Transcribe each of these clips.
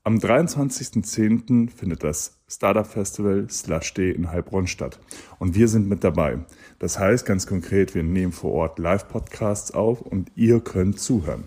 Am 23.10. findet das Startup Festival /D in Heilbronn statt und wir sind mit dabei. Das heißt ganz konkret, wir nehmen vor Ort Live-Podcasts auf und ihr könnt zuhören.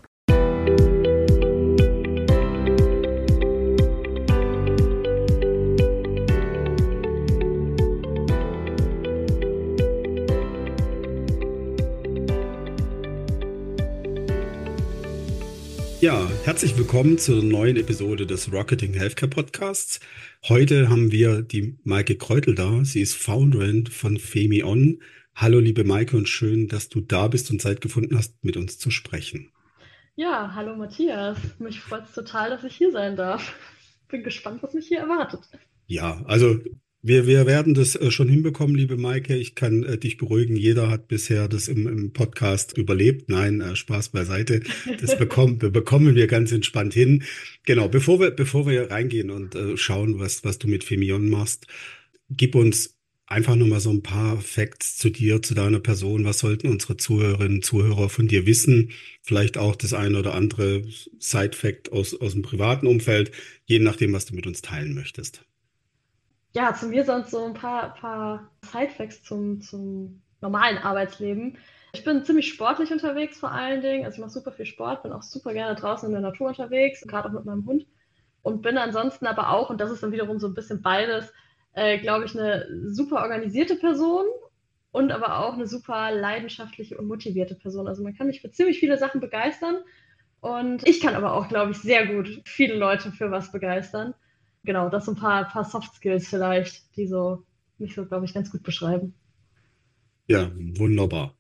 Ja, herzlich willkommen zur neuen Episode des Rocketing Healthcare Podcasts. Heute haben wir die Maike Kreutel da. Sie ist Founderin von FemiOn. Hallo, liebe Maike, und schön, dass du da bist und Zeit gefunden hast, mit uns zu sprechen. Ja, hallo Matthias. Mich freut es total, dass ich hier sein darf. Bin gespannt, was mich hier erwartet. Ja, also wir werden das schon hinbekommen, liebe Maike. Ich kann dich beruhigen. Jeder hat bisher das im Podcast überlebt. Nein, Spaß beiseite. Bekommen wir ganz entspannt hin. Genau, bevor wir reingehen und schauen, was du mit Femion machst, gib uns einfach nur mal so ein paar Facts zu dir, zu deiner Person. Was sollten unsere Zuhörerinnen und Zuhörer von dir wissen? Vielleicht auch das eine oder andere Side-Fact aus dem privaten Umfeld, je nachdem, was du mit uns teilen möchtest. Ja, zu mir sonst so ein paar Sidefacts zum normalen Arbeitsleben. Ich bin ziemlich sportlich unterwegs vor allen Dingen. Also ich mache super viel Sport, bin auch super gerne draußen in der Natur unterwegs, gerade auch mit meinem Hund. Und bin ansonsten aber auch, und das ist dann wiederum so ein bisschen beides, glaube ich, eine super organisierte Person und aber auch eine super leidenschaftliche und motivierte Person. Also man kann mich für ziemlich viele Sachen begeistern. Und ich kann aber auch, glaube ich, sehr gut viele Leute für was begeistern. Genau, das sind ein paar Soft Skills vielleicht, die so mich so, glaube ich, ganz gut beschreiben. Ja, wunderbar.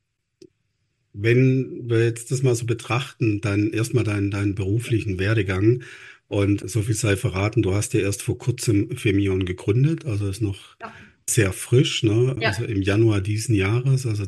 Wenn wir jetzt das mal so betrachten, dann erstmal deinen beruflichen Werdegang und so viel sei verraten, du hast ja erst vor kurzem Femion gegründet, also ist noch Ja, sehr frisch, ne? ja. Also im Januar diesen Jahres, also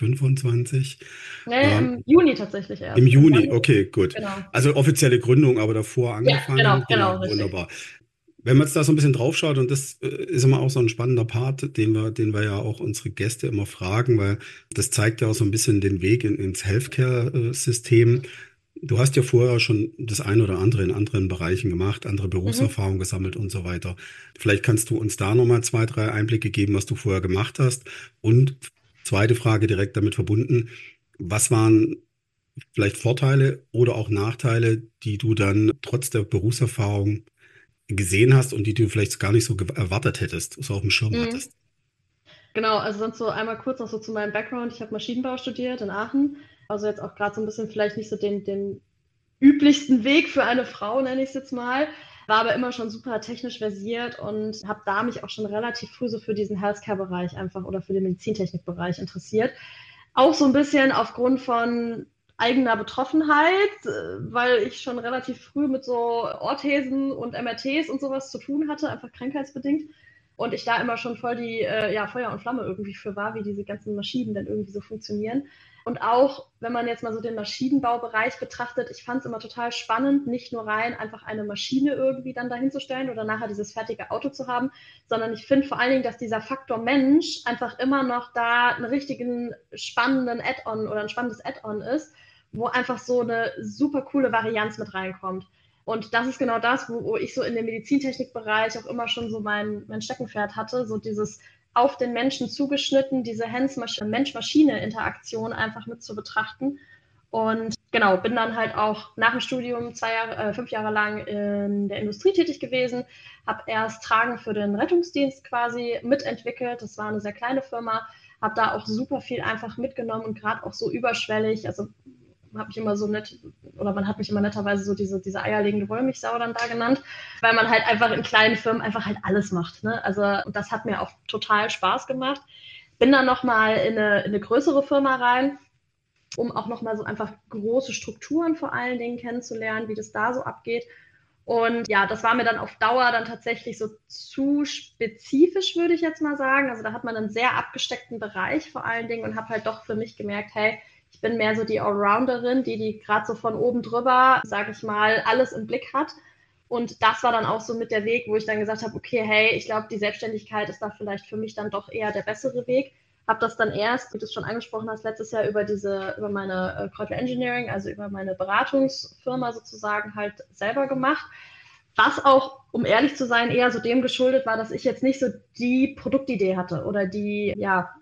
2025. Nee, Ähm, im Juni tatsächlich Im erst. Im Juni, Januar. okay, gut. Genau. Also offizielle Gründung, aber davor Ja, angefangen. genau, Genau, richtig. wunderbar. Wenn man jetzt da so ein bisschen drauf schaut, und das ist immer auch so ein spannender Part, den wir ja auch unsere Gäste immer fragen, weil das zeigt ja auch so ein bisschen den Weg ins Healthcare-System. Du hast ja vorher schon das eine oder andere in anderen Bereichen gemacht, andere Mhm. Berufserfahrung gesammelt und so weiter. Vielleicht kannst du uns da nochmal 2, 3 Einblicke geben, was du vorher gemacht hast. Und zweite Frage direkt damit verbunden, was waren vielleicht Vorteile oder auch Nachteile, die du dann trotz der Berufserfahrung gesehen hast und die du vielleicht gar nicht so erwartet hättest, so auf dem Schirm Mhm. hattest? Genau, also sonst so einmal kurz noch so zu meinem Background. Ich habe Maschinenbau studiert in Aachen. Also jetzt auch gerade so ein bisschen vielleicht nicht so den üblichsten Weg für eine Frau, nenne ich es jetzt mal. War aber immer schon super technisch versiert und habe da mich auch schon relativ früh so für diesen Healthcare-Bereich einfach oder für den Medizintechnik-Bereich interessiert. Auch so ein bisschen aufgrund von eigener Betroffenheit, weil ich schon relativ früh mit so Orthesen und MRTs und sowas zu tun hatte, einfach krankheitsbedingt. Und ich da immer schon voll die ja, Feuer und Flamme irgendwie für war, wie diese ganzen Maschinen dann irgendwie so funktionieren. Und auch, wenn man jetzt mal so den Maschinenbaubereich betrachtet, ich fand es immer total spannend, nicht nur rein einfach eine Maschine irgendwie dann dahinzustellen oder nachher dieses fertige Auto zu haben, sondern ich finde vor allen Dingen, dass dieser Faktor Mensch einfach immer noch da einen richtigen spannenden Add-on oder ein spannendes Add-on ist, wo einfach so eine super coole Varianz mit reinkommt. Und das ist genau das, wo ich so in dem Medizintechnikbereich auch immer schon so mein Steckenpferd hatte, so dieses auf den Menschen zugeschnitten, diese Mensch-Maschine-Interaktion einfach mit zu betrachten. Und genau, bin dann halt auch nach dem Studium 5 Jahre lang in der Industrie tätig gewesen, habe erst Tragen für den Rettungsdienst quasi mitentwickelt. Das war eine sehr kleine Firma, habe da auch super viel einfach mitgenommen und gerade auch so überschwellig, also habe ich immer so nett, oder man hat mich immer netterweise so diese eierlegende Wollmilchsau dann da genannt, weil man halt einfach in kleinen Firmen einfach halt alles macht. Ne? Also und das hat mir auch total Spaß gemacht. Bin dann nochmal in eine größere Firma rein, um auch nochmal so einfach große Strukturen vor allen Dingen kennenzulernen, wie das da so abgeht. Und ja, das war mir dann auf Dauer dann tatsächlich so zu spezifisch, würde ich jetzt mal sagen. Also da hat man einen sehr abgesteckten Bereich vor allen Dingen und habe halt doch für mich gemerkt, hey, ich bin mehr so die Allrounderin, die gerade so von oben drüber, sage ich mal, alles im Blick hat. Und das war dann auch so mit der Weg, wo ich dann gesagt habe, okay, hey, ich glaube, die Selbstständigkeit ist da vielleicht für mich dann doch eher der bessere Weg. Habe das dann erst, wie du es schon angesprochen hast, letztes Jahr über meine Kreutel Engineering, also über meine Beratungsfirma sozusagen halt selber gemacht. Was auch, um ehrlich zu sein, eher so dem geschuldet war, dass ich jetzt nicht so die Produktidee hatte oder die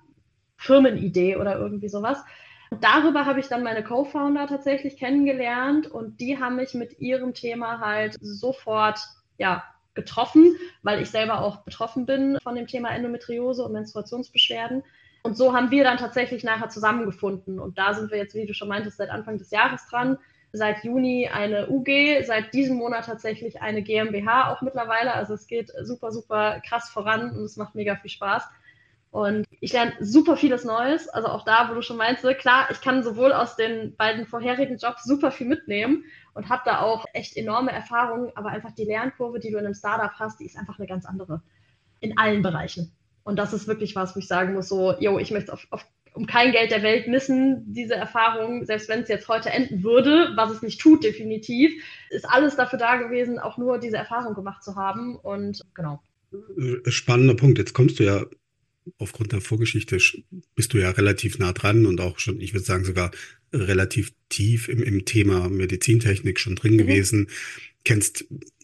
Firmenidee oder irgendwie sowas. Und darüber habe ich dann meine Co-Founder tatsächlich kennengelernt und die haben mich mit ihrem Thema halt sofort getroffen, weil ich selber auch betroffen bin von dem Thema Endometriose und Menstruationsbeschwerden. Und so haben wir dann tatsächlich nachher zusammengefunden. Und da sind wir jetzt, wie du schon meintest, seit Anfang des Jahres dran. Seit Juni eine UG, seit diesem Monat tatsächlich eine GmbH auch mittlerweile. Also es geht super, super krass voran und es macht mega viel Spaß. Und ich lerne super vieles Neues. Also auch da, wo du schon meinst, klar, ich kann sowohl aus den beiden vorherigen Jobs super viel mitnehmen und habe da auch echt enorme Erfahrungen, aber einfach die Lernkurve, die du in einem Startup hast, die ist einfach eine ganz andere. In allen Bereichen. Und das ist wirklich was, wo ich sagen muss, so, ich möchte um kein Geld der Welt missen, diese Erfahrung, selbst wenn es jetzt heute enden würde, was es nicht tut, definitiv, ist alles dafür da gewesen, auch nur diese Erfahrung gemacht zu haben. Und genau. Spannender Punkt. Jetzt kommst du ja aufgrund der Vorgeschichte, bist du ja relativ nah dran und auch schon, ich würde sagen, sogar relativ tief im Thema Medizintechnik schon drin gewesen. Kennst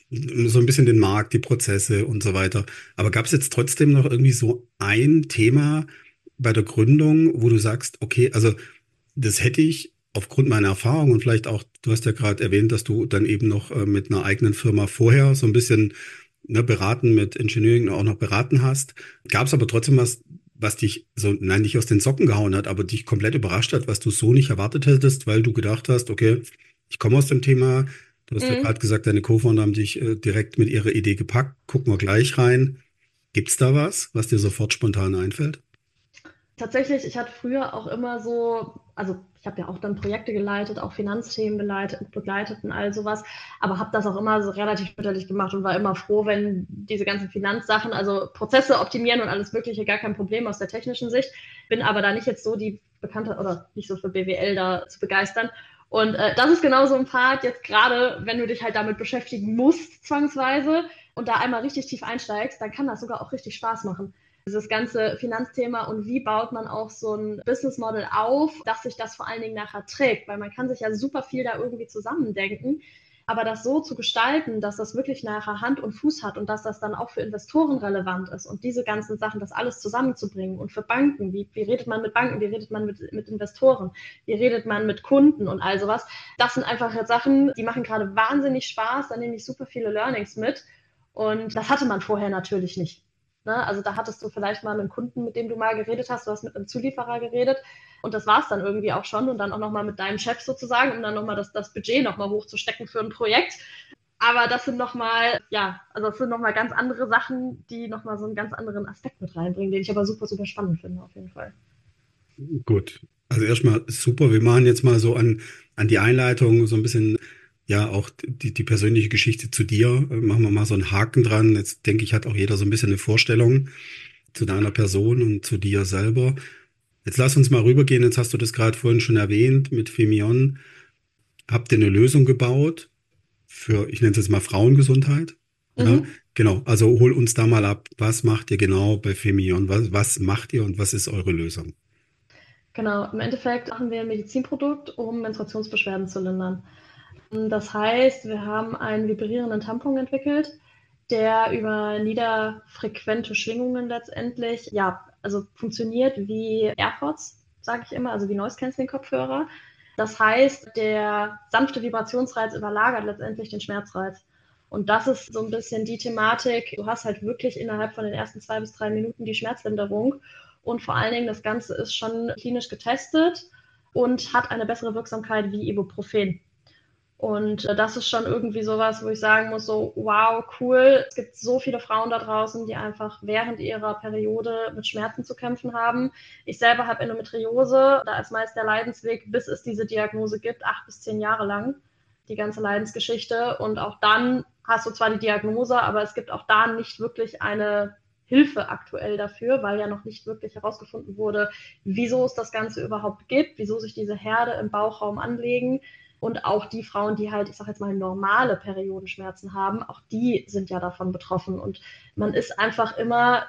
so ein bisschen den Markt, die Prozesse und so weiter. Aber gab es jetzt trotzdem noch irgendwie so ein Thema bei der Gründung, wo du sagst, okay, also das hätte ich aufgrund meiner Erfahrung und vielleicht auch, du hast ja gerade erwähnt, dass du dann eben noch mit einer eigenen Firma vorher so ein bisschen beraten mit Engineering auch noch beraten hast. Gab es aber trotzdem was dich so, nein, nicht aus den Socken gehauen hat, aber dich komplett überrascht hat, was du so nicht erwartet hättest, weil du gedacht hast, okay, ich komme aus dem Thema. Du hast ja gerade gesagt, deine Co-Founder haben dich direkt mit ihrer Idee gepackt. Gucken wir gleich rein. Gibt's da was dir sofort spontan einfällt? Tatsächlich, ich hatte früher auch immer so, also ich habe ja auch dann Projekte geleitet, auch Finanzthemen begleitet und all sowas, aber habe das auch immer so relativ mütterlich gemacht und war immer froh, wenn diese ganzen Finanzsachen, also Prozesse optimieren und alles Mögliche, gar kein Problem aus der technischen Sicht. Bin aber da nicht jetzt so die Bekannte oder nicht so für BWL da zu begeistern. Und das ist genau so ein Part, jetzt gerade, wenn du dich halt damit beschäftigen musst, zwangsweise, und da einmal richtig tief einsteigst, dann kann das sogar auch richtig Spaß machen. Dieses ganze Finanzthema und wie baut man auch so ein Business Model auf, dass sich das vor allen Dingen nachher trägt, weil man kann sich ja super viel da irgendwie zusammendenken, aber das so zu gestalten, dass das wirklich nachher Hand und Fuß hat und dass das dann auch für Investoren relevant ist und diese ganzen Sachen, das alles zusammenzubringen und für Banken, wie redet man mit Banken, wie redet man mit Investoren, wie redet man mit Kunden und all sowas, das sind einfach jetzt Sachen, die machen gerade wahnsinnig Spaß, da nehme ich super viele Learnings mit und das hatte man vorher natürlich nicht. Ne? Also da hattest du vielleicht mal einen Kunden, mit dem du mal geredet hast, du hast mit einem Zulieferer geredet und das war es dann irgendwie auch schon und dann auch nochmal mit deinem Chef sozusagen, um dann nochmal das Budget nochmal hochzustecken für ein Projekt. Aber das sind nochmal, das sind nochmal ganz andere Sachen, die nochmal so einen ganz anderen Aspekt mit reinbringen, den ich aber super, super spannend finde auf jeden Fall. Gut, also erstmal super. Wir machen jetzt mal so an die Einleitung so ein bisschen auch die persönliche Geschichte zu dir, machen wir mal so einen Haken dran. Jetzt denke ich, hat auch jeder so ein bisschen eine Vorstellung zu deiner Person und zu dir selber. Jetzt lass uns mal rübergehen. Jetzt hast du das gerade vorhin schon erwähnt mit Femion. Habt ihr eine Lösung gebaut für, ich nenne es jetzt mal Frauengesundheit? Ja, genau. Also hol uns da mal ab. Was macht ihr genau bei Femion? Was macht ihr und was ist eure Lösung? Genau, im Endeffekt machen wir ein Medizinprodukt, um Menstruationsbeschwerden zu lindern. Das heißt, wir haben einen vibrierenden Tampon entwickelt, der über niederfrequente Schwingungen letztendlich, also funktioniert wie AirPods, sage ich immer, also wie Noise-Canceling-Kopfhörer. Das heißt, der sanfte Vibrationsreiz überlagert letztendlich den Schmerzreiz. Und das ist so ein bisschen die Thematik. Du hast halt wirklich innerhalb von den ersten 2 bis 3 Minuten die Schmerzlinderung. Und vor allen Dingen, das Ganze ist schon klinisch getestet und hat eine bessere Wirksamkeit wie Ibuprofen. Und das ist schon irgendwie sowas, wo ich sagen muss, so wow, cool. Es gibt so viele Frauen da draußen, die einfach während ihrer Periode mit Schmerzen zu kämpfen haben. Ich selber habe Endometriose, da ist meist der Leidensweg, bis es diese Diagnose gibt, 8 bis 10 Jahre lang, die ganze Leidensgeschichte. Und auch dann hast du zwar die Diagnose, aber es gibt auch da nicht wirklich eine Hilfe aktuell dafür, weil ja noch nicht wirklich herausgefunden wurde, wieso es das Ganze überhaupt gibt, wieso sich diese Herde im Bauchraum anlegen. Und auch die Frauen, die halt, ich sage jetzt mal, normale Periodenschmerzen haben, auch die sind ja davon betroffen. Und man ist einfach immer,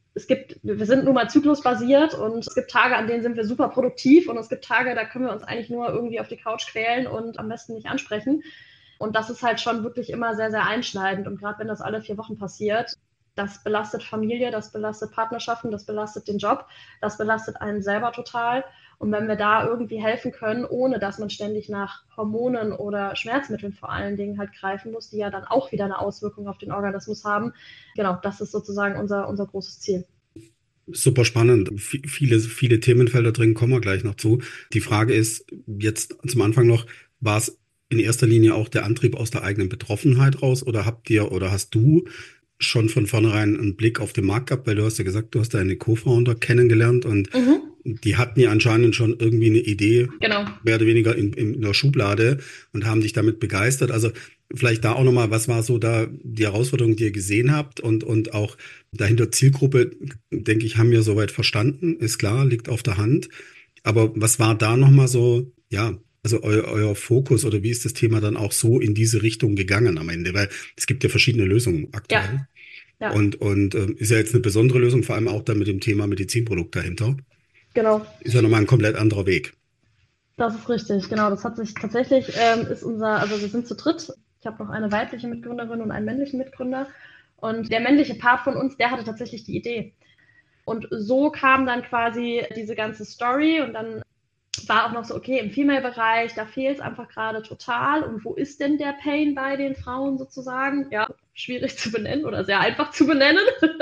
wir sind nun mal zyklusbasiert und es gibt Tage, an denen sind wir super produktiv und es gibt Tage, da können wir uns eigentlich nur irgendwie auf die Couch quälen und am besten nicht ansprechen. Und das ist halt schon wirklich immer sehr, sehr einschneidend. Und gerade wenn das alle 4 Wochen passiert, das belastet Familie, das belastet Partnerschaften, das belastet den Job, das belastet einen selber total. Und wenn wir da irgendwie helfen können, ohne dass man ständig nach Hormonen oder Schmerzmitteln vor allen Dingen halt greifen muss, die ja dann auch wieder eine Auswirkung auf den Organismus haben, genau, das ist sozusagen unser großes Ziel. Super spannend. Viele Themenfelder drin, kommen wir gleich noch zu. Die Frage ist jetzt zum Anfang noch, war es in erster Linie auch der Antrieb aus der eigenen Betroffenheit raus oder hast du schon von vornherein einen Blick auf den Markt gehabt, weil du hast ja gesagt, du hast deine Co-Founder kennengelernt und die hatten ja anscheinend schon irgendwie eine Idee, genau, mehr oder weniger in der Schublade und haben dich damit begeistert. Also vielleicht da auch nochmal, was war so da die Herausforderung, die ihr gesehen habt und auch dahinter Zielgruppe, denke ich, haben wir soweit verstanden, ist klar, liegt auf der Hand. Aber was war da nochmal so, ja, also euer Fokus oder wie ist das Thema dann auch so in diese Richtung gegangen am Ende? Weil es gibt ja verschiedene Lösungen aktuell. Ja. Und ist ja jetzt eine besondere Lösung, vor allem auch dann mit dem Thema Medizinprodukt dahinter. Genau. Ist ja nochmal ein komplett anderer Weg. Das ist richtig, genau. Das hat sich tatsächlich, also wir sind zu dritt. Ich habe noch eine weibliche Mitgründerin und einen männlichen Mitgründer. Und der männliche Part von uns, der hatte tatsächlich die Idee. Und so kam dann quasi diese ganze Story und dann war auch noch so, okay, im Female-Bereich, da fehlt es einfach gerade total. Und wo ist denn der Pain bei den Frauen sozusagen? Ja, schwierig zu benennen oder sehr einfach zu benennen.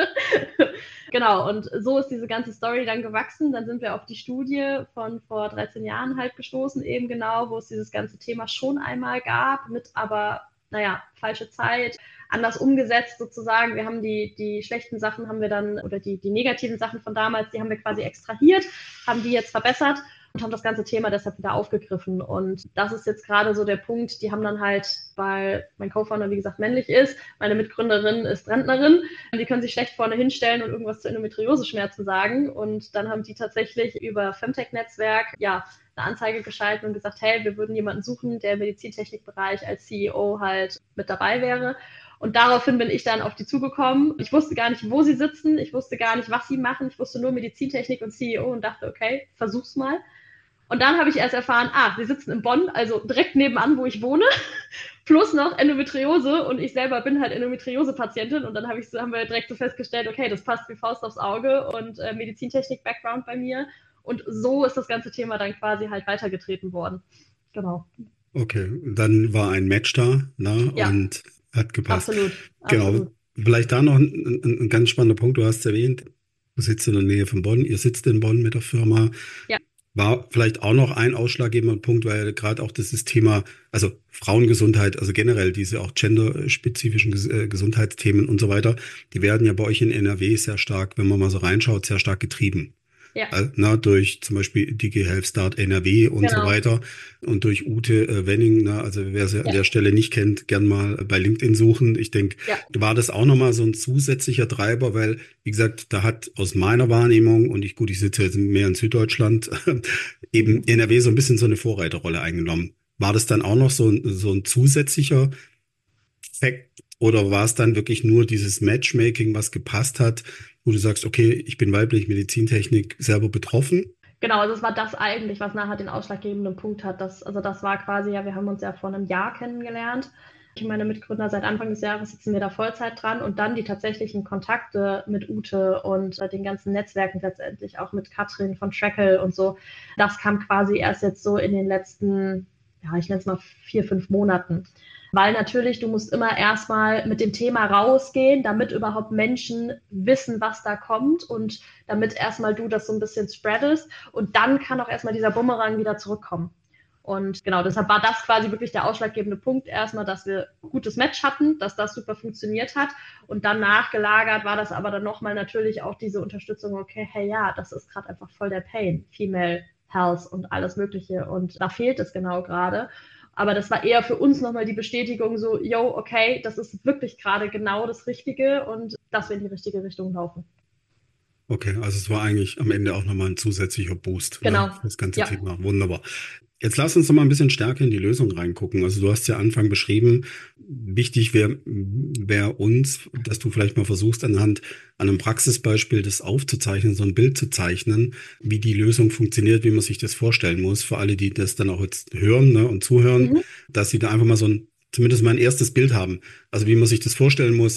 Genau, und so ist diese ganze Story dann gewachsen. Dann sind wir auf die Studie von vor 13 Jahren halt gestoßen, eben genau, wo es dieses ganze Thema schon einmal gab, mit aber, falsche Zeit, anders umgesetzt sozusagen. Wir haben die schlechten Sachen haben wir dann, oder die negativen Sachen von damals, die haben wir quasi extrahiert, haben die jetzt verbessert und haben das ganze Thema deshalb wieder aufgegriffen. Und das ist jetzt gerade so der Punkt, die haben dann halt, weil mein Co-Founder, wie gesagt, männlich ist, meine Mitgründerin ist Rentnerin, die können sich schlecht vorne hinstellen und irgendwas zu Endometriose-Schmerzen sagen. Und dann haben die tatsächlich über Femtech-Netzwerk, eine Anzeige geschaltet und gesagt, hey, wir würden jemanden suchen, der im Medizintechnikbereich als CEO halt mit dabei wäre. Und daraufhin bin ich dann auf die zugekommen. Ich wusste gar nicht, wo sie sitzen. Ich wusste gar nicht, was sie machen. Ich wusste nur Medizintechnik und CEO und dachte, okay, versuch's mal. Und dann habe ich erst erfahren, sie sitzen in Bonn, also direkt nebenan, wo ich wohne, plus noch Endometriose und ich selber bin halt Endometriose-Patientin und dann haben wir direkt so festgestellt, okay, das passt wie Faust aufs Auge und Medizintechnik-Background bei mir und so ist das ganze Thema dann quasi halt weitergetreten worden. Genau. Okay, dann war ein Match da, ne? Ja. Und hat gepasst. Absolut. Genau. Vielleicht da noch ein ganz spannender Punkt, du hast es erwähnt, du sitzt in der Nähe von Bonn, ihr sitzt in Bonn mit der Firma. Ja. War vielleicht auch noch ein ausschlaggebender Punkt, weil gerade auch dieses Thema, also Frauengesundheit, also generell diese auch genderspezifischen Gesundheitsthemen und so weiter, die werden ja bei euch in NRW sehr stark, wenn man mal so reinschaut, sehr stark getrieben. Ja. Durch zum Beispiel DigiHealth Start NRW und so weiter und durch Ute Wenning, also wer sie an der Stelle nicht kennt, gern mal bei LinkedIn suchen. Ich denke, war das auch nochmal so ein zusätzlicher Treiber, weil, wie gesagt, da hat aus meiner Wahrnehmung, und ich sitze jetzt mehr in Süddeutschland, eben NRW so ein bisschen so eine Vorreiterrolle eingenommen. War das dann auch noch so ein zusätzlicher Fakt oder war es dann wirklich nur dieses Matchmaking, was gepasst hat, wo du sagst, okay, ich bin weiblich, Medizintechnik, selber betroffen? Genau, also es war das eigentlich, was nachher den ausschlaggebenden Punkt hat. Das war quasi, wir haben uns ja vor einem Jahr kennengelernt. Ich und meine Mitgründer seit Anfang des Jahres sitzen wir da Vollzeit dran und dann die tatsächlichen Kontakte mit Ute und den ganzen Netzwerken letztendlich, auch mit Katrin von Trackle und so. Das kam quasi erst jetzt so in den letzten, ich nenne es mal 4-5 Monaten. Weil natürlich, du musst immer erstmal mit dem Thema rausgehen, damit überhaupt Menschen wissen, was da kommt und damit erstmal du das so ein bisschen spreadest und dann kann auch erstmal dieser Bumerang wieder zurückkommen. Und genau, deshalb war das quasi wirklich der ausschlaggebende Punkt erstmal, dass wir ein gutes Match hatten, dass das super funktioniert hat und dann nachgelagert war das aber dann nochmal natürlich auch diese Unterstützung, okay, hey das ist gerade einfach voll der Pain, Female Health und alles Mögliche und da fehlt es genau gerade. Aber das war eher für uns nochmal die Bestätigung so, okay, das ist wirklich gerade genau das Richtige und dass wir in die richtige Richtung laufen. Okay, also es war eigentlich am Ende auch nochmal ein zusätzlicher Boost. Genau. Für das ganze Thema. Wunderbar. Jetzt lass uns noch mal ein bisschen stärker in die Lösung reingucken. Also du hast ja Anfang beschrieben, wichtig wäre uns, dass du vielleicht mal versuchst, an einem Praxisbeispiel das aufzuzeichnen, so ein Bild zu zeichnen, wie die Lösung funktioniert, wie man sich das vorstellen muss, für alle, die das dann auch jetzt hören, ne, und zuhören, dass sie da einfach mal so ein zumindest mal ein erstes Bild haben. Also wie man sich das vorstellen muss,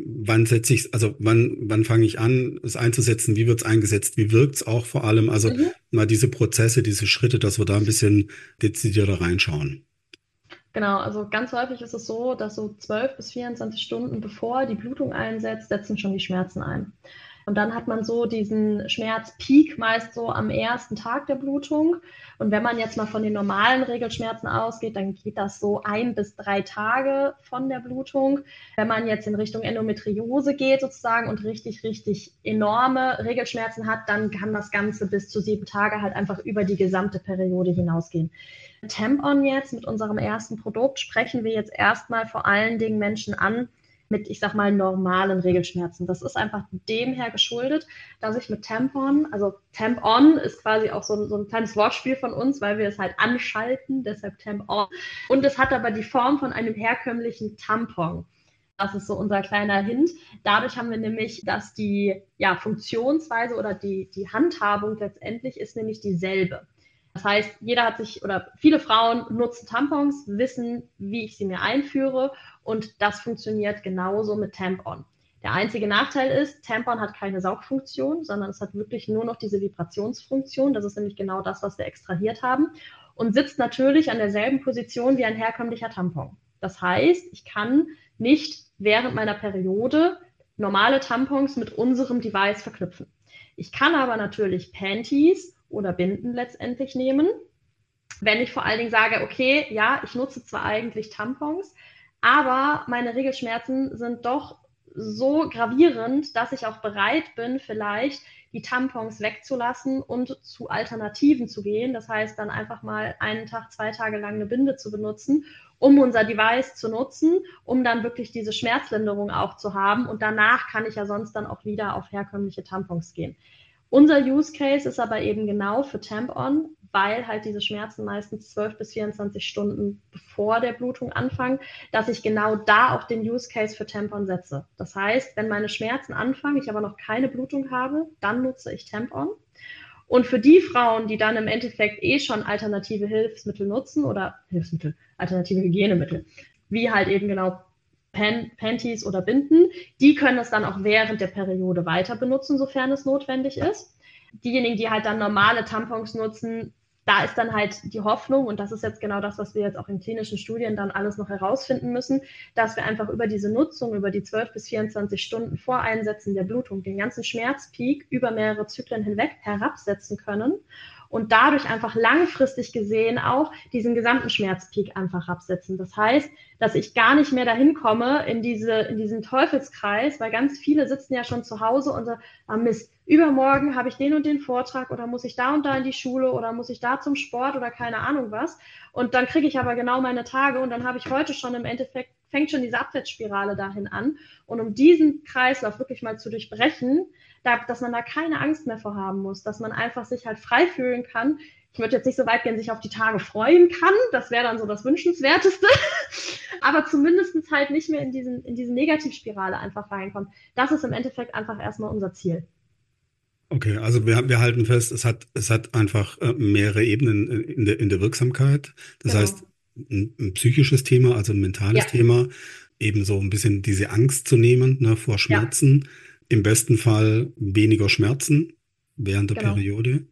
wann fange ich an, es einzusetzen, wie wird es eingesetzt, wie wirkt es auch vor allem, also Mhm. mal diese Prozesse, diese Schritte, dass wir da ein bisschen dezidierter reinschauen. Genau, also ganz häufig ist es so, dass so 12 bis 24 Stunden bevor die Blutung einsetzt, setzen schon die Schmerzen ein. Und dann hat man so diesen Schmerzpeak meist so am ersten Tag der Blutung. Und wenn man jetzt mal von den normalen Regelschmerzen ausgeht, dann geht das so 1 bis 3 Tage von der Blutung. Wenn man jetzt in Richtung Endometriose geht sozusagen und richtig, richtig enorme Regelschmerzen hat, dann kann das Ganze bis zu 7 Tage halt einfach über die gesamte Periode hinausgehen. Tampon jetzt mit unserem ersten Produkt sprechen wir jetzt erstmal vor allen Dingen Menschen an mit, ich sag mal, normalen Regelschmerzen. Das ist einfach dem her geschuldet, dass ich mit Tampon, also Tamp-on ist quasi auch so ein kleines Wortspiel von uns, weil wir es halt anschalten, deshalb Tamp-on. Und es hat aber die Form von einem herkömmlichen Tampon. Das ist so unser kleiner Hint. Dadurch haben wir nämlich, dass die Funktionsweise oder die Handhabung letztendlich ist nämlich dieselbe. Das heißt, jeder hat sich oder viele Frauen nutzen Tampons, wissen, wie ich sie mir einführe und das funktioniert genauso mit Tamp-on. Der einzige Nachteil ist, Tampon hat keine Saugfunktion, sondern es hat wirklich nur noch diese Vibrationsfunktion. Das ist nämlich genau das, was wir extrahiert haben und sitzt natürlich an derselben Position wie ein herkömmlicher Tampon. Das heißt, ich kann nicht während meiner Periode normale Tampons mit unserem Device verknüpfen. Ich kann aber natürlich Panties oder Binden letztendlich nehmen. Wenn ich vor allen Dingen sage, okay, ja, ich nutze zwar eigentlich Tampons, aber meine Regelschmerzen sind doch so gravierend, dass ich auch bereit bin, vielleicht die Tampons wegzulassen und zu Alternativen zu gehen. Das heißt, dann einfach mal einen Tag, 2 Tage lang eine Binde zu benutzen, um unser Device zu nutzen, um dann wirklich diese Schmerzlinderung auch zu haben. Und danach kann ich ja sonst dann auch wieder auf herkömmliche Tampons gehen. Unser Use Case ist aber eben genau für Tamp-on, weil halt diese Schmerzen meistens 12 bis 24 Stunden bevor der Blutung anfangen, dass ich genau da auch den Use Case für Tamp-on setze. Das heißt, wenn meine Schmerzen anfangen, ich aber noch keine Blutung habe, dann nutze ich Tamp-on. Und für die Frauen, die dann im Endeffekt schon alternative Hilfsmittel nutzen oder alternative Hygienemittel, wie halt eben genau Panties oder Binden, die können es dann auch während der Periode weiter benutzen, sofern es notwendig ist. Diejenigen, die halt dann normale Tampons nutzen, da ist dann halt die Hoffnung, und das ist jetzt genau das, was wir jetzt auch in klinischen Studien dann alles noch herausfinden müssen, dass wir einfach über diese Nutzung, über die 12 bis 24 Stunden vor Einsetzen der Blutung, den ganzen Schmerzpeak über mehrere Zyklen hinweg herabsetzen können und dadurch einfach langfristig gesehen auch diesen gesamten Schmerzpeak einfach absetzen. Das heißt, dass ich gar nicht mehr dahin komme in diesen Teufelskreis, weil ganz viele sitzen ja schon zu Hause und sagen, Mist, übermorgen habe ich den und den Vortrag oder muss ich da und da in die Schule oder muss ich da zum Sport oder keine Ahnung was. Und dann kriege ich aber genau meine Tage und dann habe ich heute schon im Endeffekt, fängt schon diese Abwärtsspirale dahin an. Und um diesen Kreislauf wirklich mal zu durchbrechen, dass man da keine Angst mehr vor haben muss, dass man einfach sich halt frei fühlen kann. Ich würde jetzt nicht so weit gehen, sich auf die Tage freuen kann. Das wäre dann so das Wünschenswerteste. Aber zumindest halt nicht mehr in diese Negativspirale einfach reinkommt. Das ist im Endeffekt einfach erstmal unser Ziel. Okay, also wir halten fest, es hat einfach mehrere Ebenen in der Wirksamkeit. Das Genau. heißt, ein psychisches Thema, also ein mentales Thema, ebenso ein bisschen diese Angst zu nehmen, ne, vor Schmerzen. Ja. Im besten Fall weniger Schmerzen während der Periode.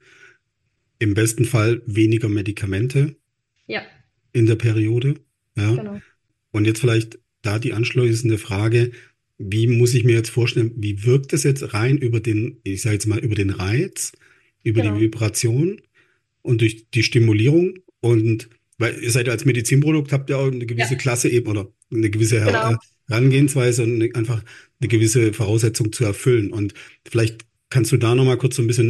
Im besten Fall weniger Medikamente in der Periode. Ja. Genau. Und jetzt vielleicht da die anschließende Frage, wie muss ich mir jetzt vorstellen, wie wirkt es jetzt rein über den, ich sage jetzt mal, über den Reiz, über die Vibration und durch die Stimulierung? Und weil ihr seid ja als Medizinprodukt, habt ihr auch eine gewisse Klasse eben oder eine gewisse Herangehensweise und einfach eine gewisse Voraussetzung zu erfüllen. Und vielleicht kannst du da nochmal kurz so ein bisschen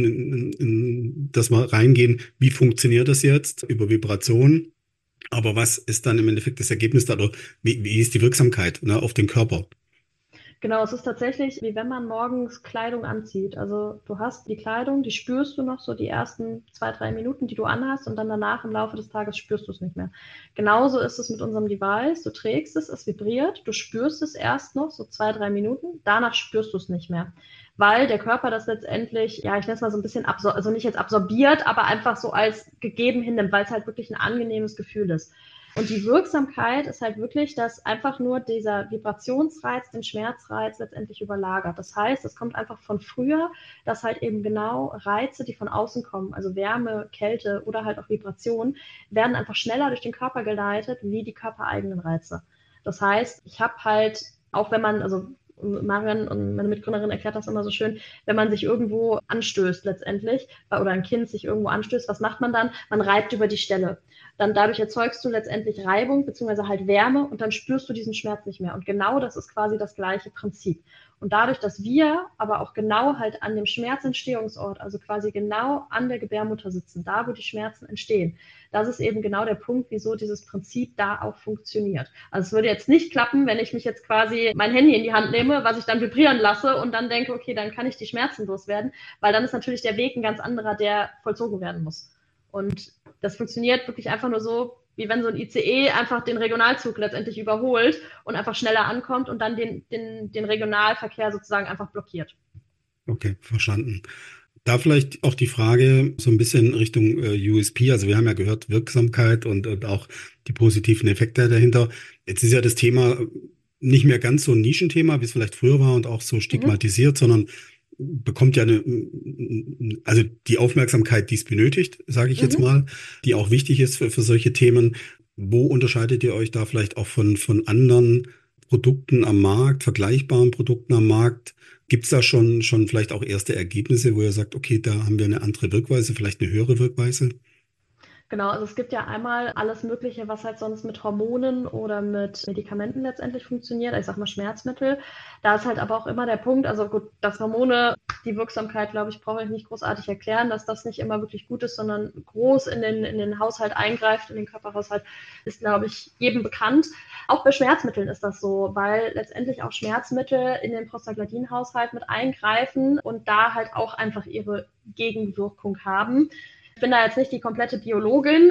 in das mal reingehen, wie funktioniert das jetzt über Vibration? Aber was ist dann im Endeffekt das Ergebnis da? Oder wie ist die Wirksamkeit, ne, auf den Körper? Genau, es ist tatsächlich, wie wenn man morgens Kleidung anzieht. Also du hast die Kleidung, die spürst du noch so die ersten 2, 3 Minuten, die du anhast und dann danach im Laufe des Tages spürst du es nicht mehr. Genauso ist es mit unserem Device. Du trägst es, es vibriert, du spürst es erst noch so 2, 3 Minuten, danach spürst du es nicht mehr. Weil der Körper das letztendlich, ja, ich nenne es mal so ein bisschen, also nicht jetzt absorbiert, aber einfach so als gegeben hinnimmt, weil es halt wirklich ein angenehmes Gefühl ist. Und die Wirksamkeit ist halt wirklich, dass einfach nur dieser Vibrationsreiz den Schmerzreiz letztendlich überlagert. Das heißt, es kommt einfach von früher, dass halt eben genau Reize, die von außen kommen, also Wärme, Kälte oder halt auch Vibration, werden einfach schneller durch den Körper geleitet wie die körpereigenen Reize. Das heißt, ich habe halt, auch wenn man, also Marian und meine Mitgründerin erklärt das immer so schön, wenn man sich irgendwo anstößt letztendlich, oder ein Kind sich irgendwo anstößt, was macht man dann? Man reibt über die Stelle. Dann dadurch erzeugst du letztendlich Reibung beziehungsweise halt Wärme und dann spürst du diesen Schmerz nicht mehr. Und genau das ist quasi das gleiche Prinzip. Und dadurch, dass wir aber auch genau halt an dem Schmerzentstehungsort, also quasi genau an der Gebärmutter sitzen, da wo die Schmerzen entstehen, das ist eben genau der Punkt, wieso dieses Prinzip da auch funktioniert. Also es würde jetzt nicht klappen, wenn ich mich jetzt quasi mein Handy in die Hand nehme, was ich dann vibrieren lasse und dann denke, okay, dann kann ich die Schmerzen loswerden, weil dann ist natürlich der Weg ein ganz anderer, der vollzogen werden muss. Und das funktioniert wirklich einfach nur so, wie wenn so ein ICE einfach den Regionalzug letztendlich überholt und einfach schneller ankommt und dann den Regionalverkehr sozusagen einfach blockiert. Okay, verstanden. Da vielleicht auch die Frage so ein bisschen Richtung USP. Also wir haben ja gehört, Wirksamkeit und auch die positiven Effekte dahinter. Jetzt ist ja das Thema nicht mehr ganz so ein Nischenthema, wie es vielleicht früher war und auch so stigmatisiert, sondern bekommt ja also die Aufmerksamkeit, die es benötigt, sage ich jetzt mal, die auch wichtig ist für solche Themen. Wo unterscheidet ihr euch da vielleicht auch von anderen Produkten am Markt, vergleichbaren Produkten am Markt? Gibt es da schon vielleicht auch erste Ergebnisse, wo ihr sagt, okay, da haben wir eine andere Wirkweise, vielleicht eine höhere Wirkweise? Genau, also es gibt ja einmal alles Mögliche, was halt sonst mit Hormonen oder mit Medikamenten letztendlich funktioniert. Ich sag mal Schmerzmittel. Da ist halt aber auch immer der Punkt, also gut, dass Hormone, die Wirksamkeit, glaube ich, brauche ich nicht großartig erklären, dass das nicht immer wirklich gut ist, sondern groß in den Haushalt eingreift, in den Körperhaushalt, ist, glaube ich, jedem bekannt. Auch bei Schmerzmitteln ist das so, weil letztendlich auch Schmerzmittel in den Prostaglandin-Haushalt mit eingreifen und da halt auch einfach ihre Gegenwirkung haben. Ich bin da jetzt nicht die komplette Biologin,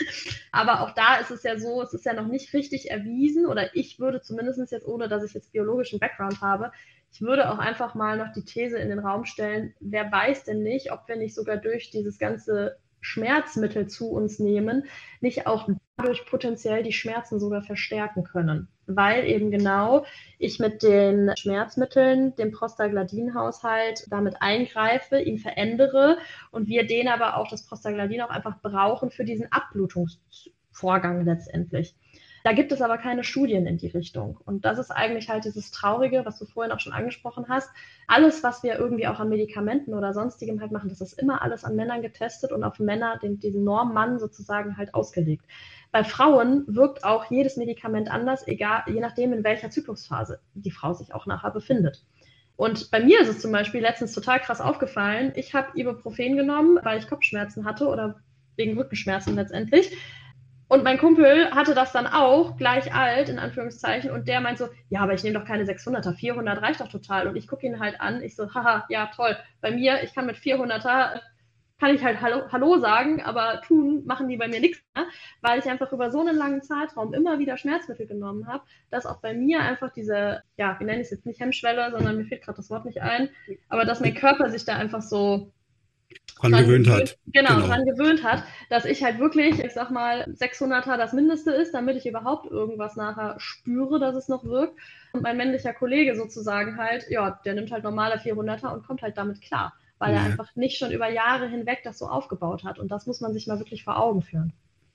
aber auch da ist es ja so, es ist ja noch nicht richtig erwiesen, oder ich würde zumindest jetzt, ohne dass ich jetzt biologischen Background habe, ich würde auch einfach mal noch die These in den Raum stellen, wer weiß denn nicht, ob wir nicht sogar durch dieses ganze Schmerzmittel zu uns nehmen, nicht auch dadurch potenziell die Schmerzen sogar verstärken können. Weil eben genau ich mit den Schmerzmitteln den Prostaglandin-Haushalt damit eingreife, ihn verändere und wir den aber auch, das Prostaglandin auch einfach brauchen für diesen Abblutungsvorgang letztendlich. Da gibt es aber keine Studien in die Richtung. Und das ist eigentlich halt dieses Traurige, was du vorhin auch schon angesprochen hast. Alles, was wir irgendwie auch an Medikamenten oder sonstigem halt machen, das ist immer alles an Männern getestet und auf Männer, diesen Normmann sozusagen halt ausgelegt. Bei Frauen wirkt auch jedes Medikament anders, egal, je nachdem, in welcher Zyklusphase die Frau sich auch nachher befindet. Und bei mir ist es zum Beispiel letztens total krass aufgefallen. Ich habe Ibuprofen genommen, weil ich Kopfschmerzen hatte oder wegen Rückenschmerzen letztendlich. Und mein Kumpel hatte das dann auch, gleich alt, in Anführungszeichen, und der meint so, ja, aber ich nehme doch keine 600er, 400 reicht doch total. Und ich gucke ihn halt an, ich so, haha, ja, toll. Bei mir, ich kann mit 400er, kann ich halt Hallo sagen, aber tun machen die bei mir nichts mehr, weil ich einfach über so einen langen Zeitraum immer wieder Schmerzmittel genommen habe, dass auch bei mir einfach diese, ja, wie nenne ich es jetzt, nicht Hemmschwelle, sondern mir fehlt gerade das Wort nicht ein, aber dass mein Körper sich da einfach so dran gewöhnt hat. Genau, dran gewöhnt hat, dass ich halt wirklich, ich sag mal, 600er das Mindeste ist, damit ich überhaupt irgendwas nachher spüre, dass es noch wirkt. Und mein männlicher Kollege sozusagen halt, ja, der nimmt halt normale 400er und kommt halt damit klar, weil er einfach nicht schon über Jahre hinweg das so aufgebaut hat. Und das muss man sich mal wirklich vor Augen führen.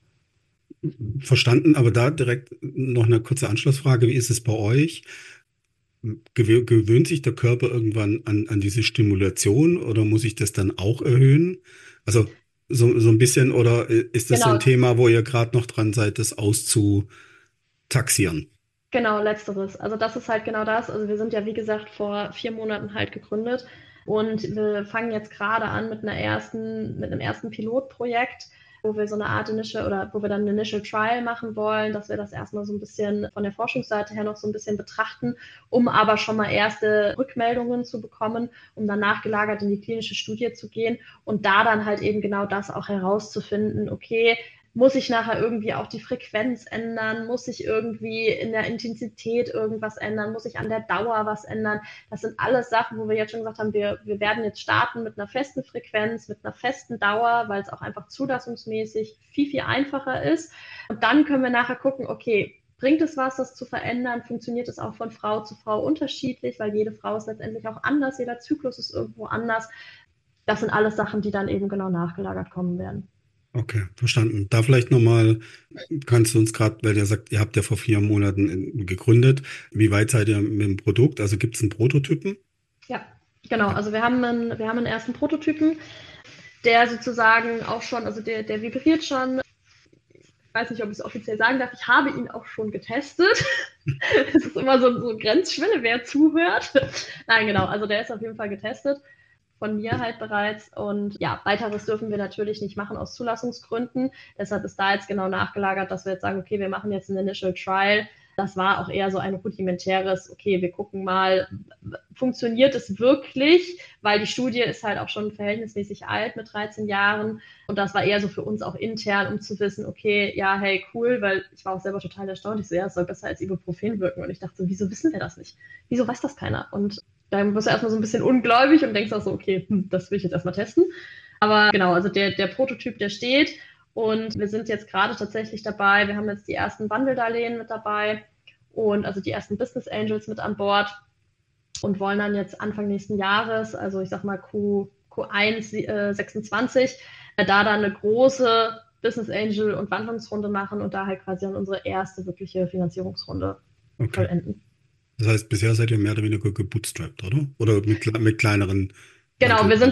Verstanden, aber da direkt noch eine kurze Anschlussfrage. Wie ist es bei euch? Gewöhnt sich der Körper irgendwann an diese Stimulation oder muss ich das dann auch erhöhen? Also so ein bisschen, oder ist das so ein Thema, wo ihr gerade noch dran seid, das auszutaxieren? Genau, letzteres. Also das ist halt genau das. Also wir sind ja, wie gesagt, vor 4 Monaten halt gegründet und wir fangen jetzt gerade an mit einem ersten Pilotprojekt, wo wir so eine Art wo wir dann ein Initial Trial machen wollen, dass wir das erstmal so ein bisschen von der Forschungsseite her noch so ein bisschen betrachten, um aber schon mal erste Rückmeldungen zu bekommen, um dann nachgelagert in die klinische Studie zu gehen und da dann halt eben genau das auch herauszufinden, okay, muss ich nachher irgendwie auch die Frequenz ändern? Muss ich irgendwie in der Intensität irgendwas ändern? Muss ich an der Dauer was ändern? Das sind alles Sachen, wo wir jetzt schon gesagt haben, wir werden jetzt starten mit einer festen Frequenz, mit einer festen Dauer, weil es auch einfach zulassungsmäßig viel, viel einfacher ist. Und dann können wir nachher gucken, okay, bringt es was, das zu verändern? Funktioniert es auch von Frau zu Frau unterschiedlich? Weil jede Frau ist letztendlich auch anders, jeder Zyklus ist irgendwo anders. Das sind alles Sachen, die dann eben genau nachgelagert kommen werden. Okay, verstanden. Da vielleicht nochmal, kannst du uns gerade, weil ihr sagt, ihr habt ja vor 4 Monaten gegründet, wie weit seid ihr mit dem Produkt? Also gibt es einen Prototypen? Ja, genau. Also wir haben einen ersten Prototypen, der sozusagen auch schon, also der vibriert schon. Ich weiß nicht, ob ich es offiziell sagen darf. Ich habe ihn auch schon getestet. Es ist immer so eine Grenzschwelle, wer zuhört. Nein, genau. Also der ist auf jeden Fall getestet. Von mir halt bereits. Und ja, weiteres dürfen wir natürlich nicht machen aus Zulassungsgründen. Deshalb ist da jetzt genau nachgelagert, dass wir jetzt sagen, okay, wir machen jetzt ein Initial Trial. Das war auch eher so ein rudimentäres, okay, wir gucken mal, funktioniert es wirklich? Weil die Studie ist halt auch schon verhältnismäßig alt mit 13 Jahren. Und das war eher so für uns auch intern, um zu wissen, okay, ja, hey, cool, weil ich war auch selber total erstaunt. Ich so, ja, es soll besser als Ibuprofen wirken. Und ich dachte so, wieso wissen wir das nicht? Wieso weiß das keiner? Und da bist du erstmal so ein bisschen ungläubig und denkst auch so, okay, das will ich jetzt erstmal testen. Aber genau, also der Prototyp, der steht. Und wir sind jetzt gerade tatsächlich dabei, wir haben jetzt die ersten Wandeldarlehen mit dabei und also die ersten Business Angels mit an Bord und wollen dann jetzt Anfang nächsten Jahres, also ich sag mal Q1 26, da dann eine große Business Angel und Wandlungsrunde machen und da halt quasi dann unsere erste wirkliche Finanzierungsrunde vollenden. Das heißt, bisher seid ihr mehr oder weniger gebootstrapped, oder? Oder mit kleineren. Genau, wir sind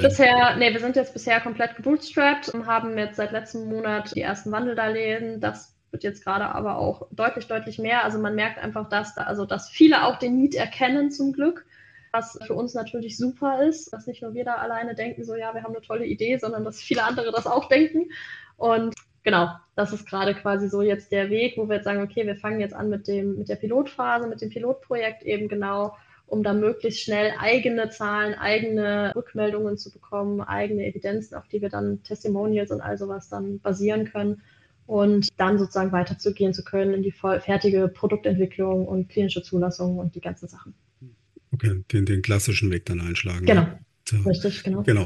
jetzt bisher komplett gebootstrapped und haben jetzt seit letztem Monat die ersten Wandeldarlehen. Das wird jetzt gerade aber auch deutlich, deutlich mehr. Also man merkt einfach, dass viele auch den Need erkennen zum Glück, was für uns natürlich super ist, dass nicht nur wir da alleine denken, so ja, wir haben eine tolle Idee, sondern dass viele andere das auch denken. Und genau, das ist gerade quasi so jetzt der Weg, wo wir jetzt sagen, okay, wir fangen jetzt an mit der Pilotphase, mit dem Pilotprojekt eben genau, um dann möglichst schnell eigene Zahlen, eigene Rückmeldungen zu bekommen, eigene Evidenzen, auf die wir dann Testimonials und all sowas dann basieren können und dann sozusagen weiterzugehen zu können in die fertige Produktentwicklung und klinische Zulassung und die ganzen Sachen. Okay, den klassischen Weg dann einschlagen. Genau, ne? So. richtig, genau. Genau.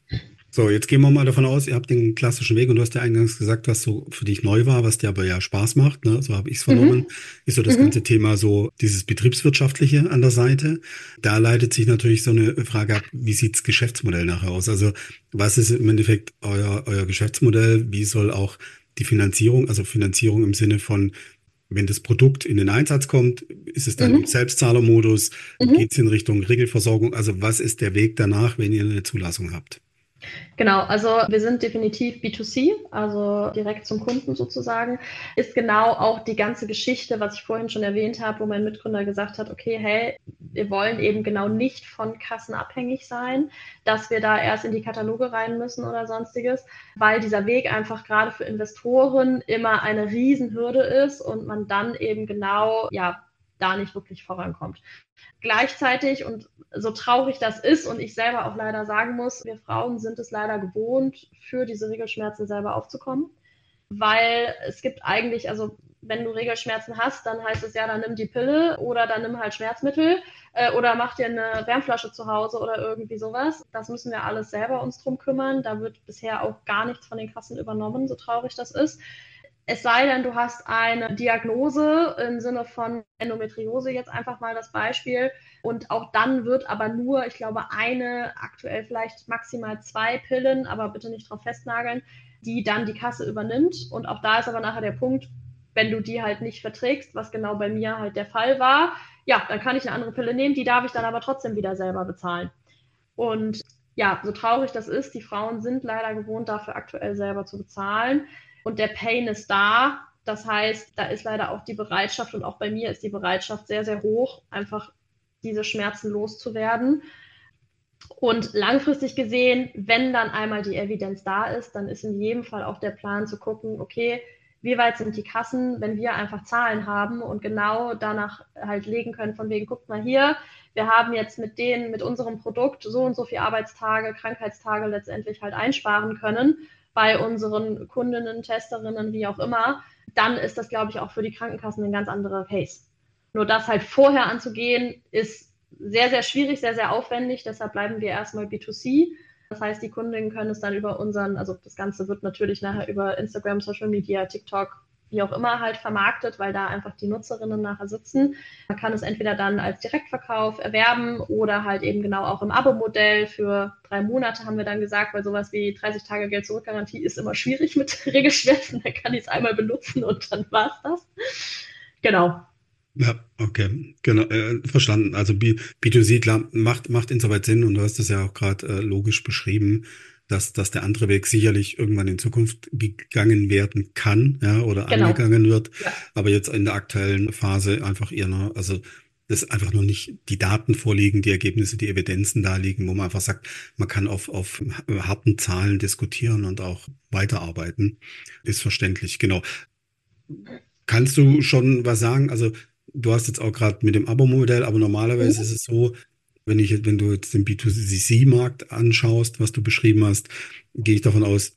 So, jetzt gehen wir mal davon aus, ihr habt den klassischen Weg und du hast ja eingangs gesagt, was so für dich neu war, was dir aber ja Spaß macht, ne? So habe ich es vernommen, ist so das ganze Thema so dieses Betriebswirtschaftliche an der Seite. Da leitet sich natürlich so eine Frage ab, wie sieht's Geschäftsmodell nachher aus? Also was ist im Endeffekt euer Geschäftsmodell? Wie soll auch die Finanzierung, also Finanzierung im Sinne von, wenn das Produkt in den Einsatz kommt, ist es dann im Selbstzahlermodus? Geht es in Richtung Regelversorgung? Also was ist der Weg danach, wenn ihr eine Zulassung habt? Genau, also wir sind definitiv B2C, also direkt zum Kunden sozusagen, ist genau auch die ganze Geschichte, was ich vorhin schon erwähnt habe, wo mein Mitgründer gesagt hat, okay, hey, wir wollen eben genau nicht von Kassen abhängig sein, dass wir da erst in die Kataloge rein müssen oder sonstiges, weil dieser Weg einfach gerade für Investoren immer eine Riesenhürde ist und man dann eben genau, ja, da nicht wirklich vorankommt. Gleichzeitig, und so traurig das ist und ich selber auch leider sagen muss, wir Frauen sind es leider gewohnt, für diese Regelschmerzen selber aufzukommen, weil es gibt eigentlich, also wenn du Regelschmerzen hast, dann heißt es ja, dann nimm die Pille oder dann nimm halt Schmerzmittel oder mach dir eine Wärmflasche zu Hause oder irgendwie sowas. Das müssen wir alles selber uns drum kümmern. Da wird bisher auch gar nichts von den Kassen übernommen, so traurig das ist. Es sei denn, du hast eine Diagnose im Sinne von Endometriose, jetzt einfach mal das Beispiel. Und auch dann wird aber nur, ich glaube, aktuell vielleicht maximal 2 Pillen, aber bitte nicht drauf festnageln, die dann die Kasse übernimmt. Und auch da ist aber nachher der Punkt, wenn du die halt nicht verträgst, was genau bei mir halt der Fall war, ja, dann kann ich eine andere Pille nehmen, die darf ich dann aber trotzdem wieder selber bezahlen. Und ja, so traurig das ist, die Frauen sind leider gewohnt, dafür aktuell selber zu bezahlen. Und der Pain ist da. Das heißt, da ist leider auch die Bereitschaft und auch bei mir ist die Bereitschaft sehr, sehr hoch, einfach diese Schmerzen loszuwerden. Und langfristig gesehen, wenn dann einmal die Evidenz da ist, dann ist in jedem Fall auch der Plan zu gucken, okay, wie weit sind die Kassen, wenn wir einfach Zahlen haben und genau danach halt legen können, von wegen, guckt mal hier, wir haben jetzt mit unserem Produkt so und so viele Arbeitstage, Krankheitstage letztendlich halt einsparen können. bei unseren Kundinnen, Testerinnen, wie auch immer, dann ist das, glaube ich, auch für die Krankenkassen ein ganz anderer Case. Nur das halt vorher anzugehen, ist sehr, sehr schwierig, sehr, sehr aufwendig. Deshalb bleiben wir erstmal B2C. Das heißt, die Kundinnen können es dann über also das Ganze wird natürlich nachher über Instagram, Social Media, TikTok, wie auch immer halt vermarktet, weil da einfach die Nutzerinnen nachher sitzen. Man kann es entweder dann als Direktverkauf erwerben oder halt eben genau auch im Abo-Modell für 3 Monate, haben wir dann gesagt, weil sowas wie 30 Tage Geld-Zurück-Garantie ist immer schwierig mit Regelschmerzen. Da kann ich es einmal benutzen und dann war es das. Genau. Ja, okay, genau, verstanden. Also B2C, klar, macht insoweit Sinn und du hast es ja auch gerade logisch beschrieben, dass der andere Weg sicherlich irgendwann in Zukunft gegangen werden kann, ja, oder Genau. angegangen wird, Ja. aber jetzt in der aktuellen Phase einfach eher noch, also dass einfach noch nicht die Daten vorliegen, die Ergebnisse, die Evidenzen da liegen, wo man einfach sagt, man kann auf harten Zahlen diskutieren und auch weiterarbeiten, ist verständlich, genau. Kannst du schon was sagen? Also du hast jetzt auch gerade mit dem Abo-Modell, aber normalerweise ist es so, wenn du jetzt den B2C-Markt anschaust, was du beschrieben hast, gehe ich davon aus,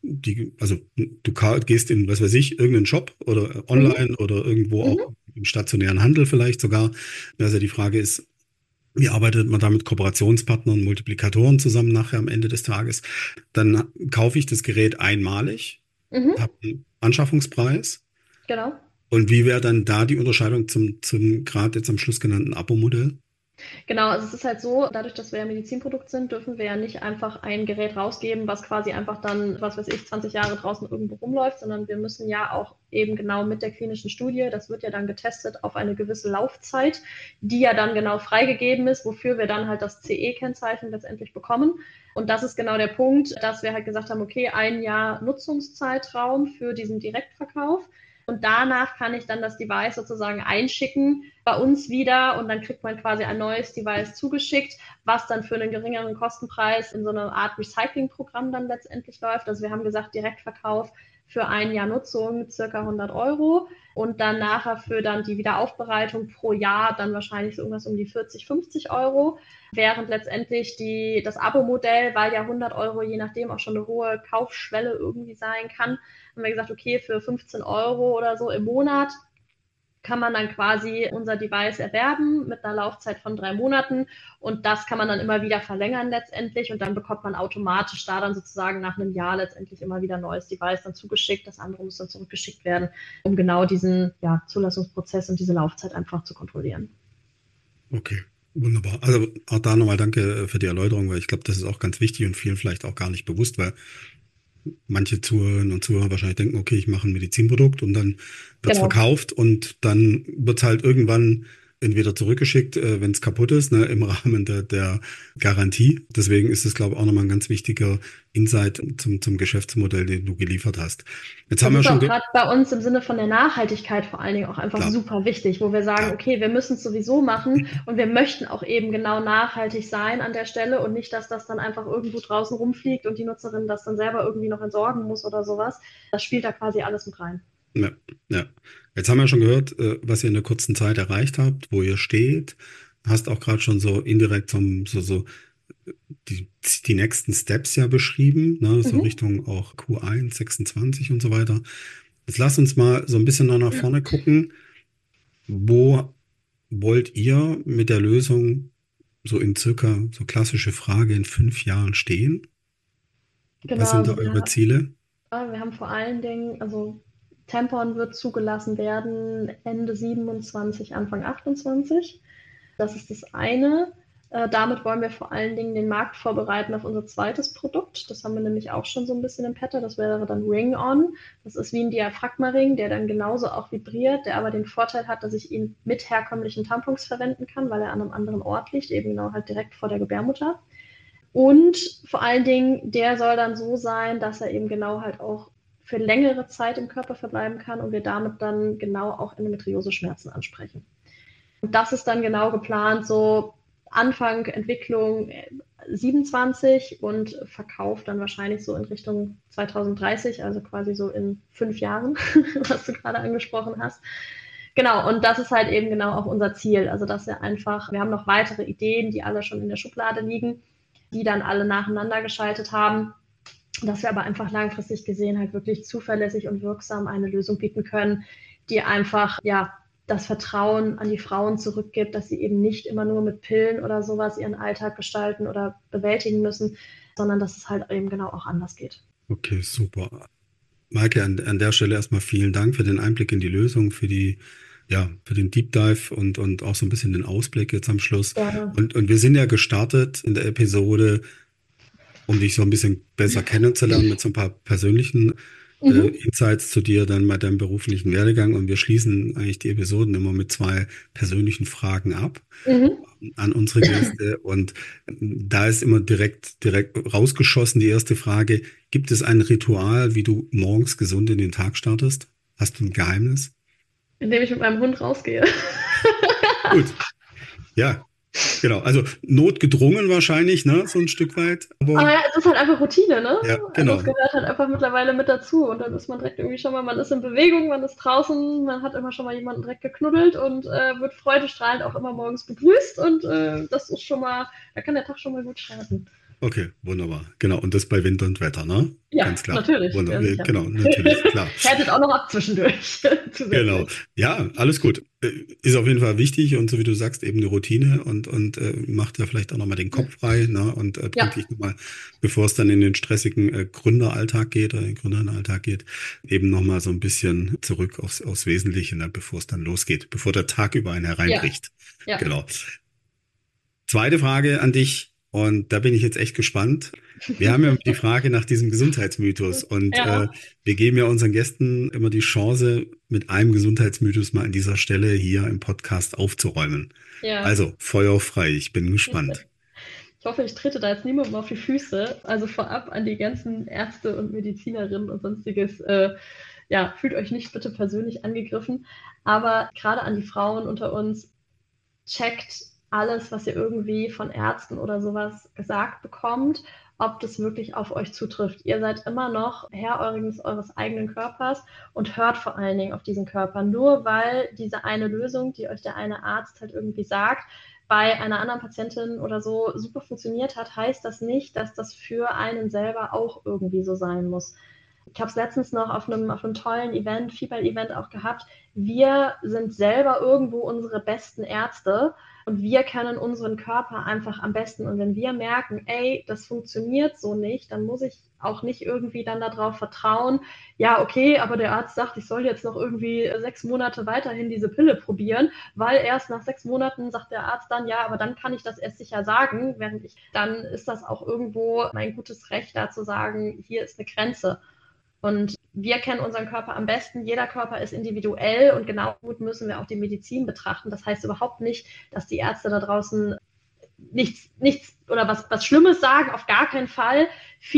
also gehst in, was weiß ich, irgendeinen Shop oder online oder irgendwo auch im stationären Handel vielleicht sogar. Also die Frage ist, wie arbeitet man da mit Kooperationspartnern, Multiplikatoren zusammen nachher am Ende des Tages? Dann kaufe ich das Gerät einmalig, habe einen Anschaffungspreis. Genau. Und wie wäre dann da die Unterscheidung zum gerade jetzt am Schluss genannten Abo-Modell? Genau, also es ist halt so, dadurch, dass wir ja Medizinprodukt sind, dürfen wir ja nicht einfach ein Gerät rausgeben, was quasi einfach dann, was weiß ich, 20 Jahre draußen irgendwo rumläuft, sondern wir müssen ja auch eben genau mit der klinischen Studie, das wird ja dann getestet auf eine gewisse Laufzeit, die ja dann genau freigegeben ist, wofür wir dann halt das CE-Kennzeichen letztendlich bekommen. Und das ist genau der Punkt, dass wir halt gesagt haben, okay, 1 Jahr Nutzungszeitraum für diesen Direktverkauf. Und danach kann ich dann das Device sozusagen einschicken bei uns wieder und dann kriegt man quasi ein neues Device zugeschickt, was dann für einen geringeren Kostenpreis in so einer Art Recycling-Programm dann letztendlich läuft. Also wir haben gesagt, Direktverkauf für 1 Jahr Nutzung circa 100 € und dann nachher für dann die Wiederaufbereitung pro Jahr dann wahrscheinlich so irgendwas um die 40, 50 €, während letztendlich das Abo-Modell, weil ja 100 € je nachdem auch schon eine hohe Kaufschwelle irgendwie sein kann, haben wir gesagt, okay, für 15 € oder so im Monat kann man dann quasi unser Device erwerben mit einer Laufzeit von 3 Monaten und das kann man dann immer wieder verlängern letztendlich und dann bekommt man automatisch da dann sozusagen nach einem Jahr letztendlich immer wieder ein neues Device dann zugeschickt. Das andere muss dann zurückgeschickt werden, um genau diesen Zulassungsprozess und diese Laufzeit einfach zu kontrollieren. Okay, wunderbar. Also auch da nochmal danke für die Erläuterung, weil ich glaube, das ist auch ganz wichtig und vielen vielleicht auch gar nicht bewusst, weil manche Zuhörerinnen und Zuhörer wahrscheinlich denken, okay, ich mache ein Medizinprodukt und dann wird es verkauft und dann wird es halt irgendwann entweder zurückgeschickt, wenn es kaputt ist, ne, im Rahmen der Garantie. Deswegen ist es, glaube ich, auch nochmal ein ganz wichtiger Insight zum Geschäftsmodell, den du geliefert hast. Jetzt haben wir Das ist schon auch gerade bei uns im Sinne von der Nachhaltigkeit vor allen Dingen auch einfach super wichtig, wo wir sagen, okay, wir müssen es sowieso machen und wir möchten auch eben genau nachhaltig sein an der Stelle und nicht, dass das dann einfach irgendwo draußen rumfliegt und die Nutzerin das dann selber irgendwie noch entsorgen muss oder sowas. Das spielt da quasi alles mit rein. Ja, ja. Jetzt haben wir schon gehört, was ihr in der kurzen Zeit erreicht habt, wo ihr steht. Hast auch gerade schon so indirekt die nächsten Steps ja beschrieben, ne? So Richtung auch Q1, 26 und so weiter. Jetzt lasst uns mal so ein bisschen noch nach vorne gucken. Wo wollt ihr mit der Lösung so in circa, so klassische Frage, in 5 Jahren stehen? Genau, Was sind da eure Ziele? Wir haben vor allen Dingen, also Tampon wird zugelassen werden Ende 27, Anfang 28. Das ist das eine. Damit wollen wir vor allen Dingen den Markt vorbereiten auf unser zweites Produkt. Das haben wir nämlich auch schon so ein bisschen im Petto. Das wäre dann Ring On. Das ist wie ein Diaphragma-Ring, der dann genauso auch vibriert, der aber den Vorteil hat, dass ich ihn mit herkömmlichen Tampons verwenden kann, weil er an einem anderen Ort liegt, eben genau halt direkt vor der Gebärmutter. Und vor allen Dingen, der soll dann so sein, dass er eben genau halt auch für längere Zeit im Körper verbleiben kann und wir damit dann genau auch Endometriose-Schmerzen ansprechen. Und das ist dann genau geplant, so Anfang Entwicklung 27 und Verkauf dann wahrscheinlich so in Richtung 2030, also quasi so in 5 Jahren, was du gerade angesprochen hast. Genau, und das ist halt eben genau auch unser Ziel. Also dass wir haben noch weitere Ideen, die alle schon in der Schublade liegen, die dann alle nacheinander geschaltet haben. dass wir aber einfach langfristig gesehen halt wirklich zuverlässig und wirksam eine Lösung bieten können, die einfach, ja, das Vertrauen an die Frauen zurückgibt, dass sie eben nicht immer nur mit Pillen oder sowas ihren Alltag gestalten oder bewältigen müssen, sondern dass es halt eben genau auch anders geht. Okay, super. Maike, an der Stelle erstmal vielen Dank für den Einblick in die Lösung, für den Deep Dive und auch so ein bisschen den Ausblick jetzt am Schluss. Ja. Und wir sind ja gestartet in der Episode, um dich so ein bisschen besser kennenzulernen mit so ein paar persönlichen Insights zu dir, dann bei deinem beruflichen Werdegang. Und wir schließen eigentlich die Episoden immer mit 2 persönlichen Fragen ab an unsere Gäste. Und da ist immer direkt rausgeschossen die erste Frage: Gibt es ein Ritual, wie du morgens gesund in den Tag startest? Hast du ein Geheimnis? Indem ich mit meinem Hund rausgehe. Gut. Ja, genau. Also notgedrungen wahrscheinlich, ne, so ein Stück weit. Aber ja, es ist halt einfach Routine, ne? Ja, Also genau. es gehört halt einfach mittlerweile mit dazu. Und dann ist man direkt irgendwie schon mal, man ist in Bewegung, man ist draußen, man hat immer schon mal jemanden direkt geknuddelt und wird freudestrahlend auch immer morgens begrüßt. Und das ist schon mal, da kann der Tag schon mal gut starten. Okay, wunderbar. Genau. Und das bei Wind und Wetter, ne? Ja, ganz klar. natürlich. Wunderbar. Ja, genau, natürlich, klar. Härtet auch noch ab zwischendurch. Genau. Ja, alles gut. Ist auf jeden Fall wichtig und so wie du sagst, eben eine Routine und macht ja vielleicht auch nochmal den Kopf frei, ne? Und bringt dich nochmal, bevor es dann in den stressigen Gründeralltag geht oder den Gründerinnenalltag geht, eben nochmal so ein bisschen zurück aufs Wesentliche, ne? Bevor es dann losgeht, bevor der Tag über einen hereinbricht. Ja. Genau. Zweite Frage an dich. Und da bin ich jetzt echt gespannt. Wir haben ja die Frage nach diesem Gesundheitsmythos und wir geben ja unseren Gästen immer die Chance, mit einem Gesundheitsmythos mal an dieser Stelle hier im Podcast aufzuräumen. Ja. Also feuerfrei, ich bin gespannt. Ich hoffe, ich trete da jetzt niemandem auf die Füße. Also vorab an die ganzen Ärzte und Medizinerinnen und sonstiges. Fühlt euch nicht bitte persönlich angegriffen. Aber gerade an die Frauen unter uns, checkt alles, was ihr irgendwie von Ärzten oder sowas gesagt bekommt, ob das wirklich auf euch zutrifft. Ihr seid immer noch Herr eures eigenen Körpers und hört vor allen Dingen auf diesen Körper. Nur weil diese eine Lösung, die euch der eine Arzt halt irgendwie sagt, bei einer anderen Patientin oder so super funktioniert hat, heißt das nicht, dass das für einen selber auch irgendwie so sein muss. Ich habe es letztens noch auf einem tollen Event, Fieber-Event auch gehabt. Wir sind selber irgendwo unsere besten Ärzte und wir kennen unseren Körper einfach am besten. Und wenn wir merken, ey, das funktioniert so nicht, dann muss ich auch nicht irgendwie dann darauf vertrauen, ja, okay, aber der Arzt sagt, ich soll jetzt noch irgendwie 6 Monate weiterhin diese Pille probieren, weil erst nach 6 Monaten sagt der Arzt dann, ja, aber dann kann ich das erst sicher sagen, dann ist das auch irgendwo mein gutes Recht, da zu sagen, hier ist eine Grenze. Und wir kennen unseren Körper am besten. Jeder Körper ist individuell und genau gut müssen wir auch die Medizin betrachten. Das heißt überhaupt nicht, dass die Ärzte da draußen nichts oder was Schlimmes sagen, auf gar keinen Fall.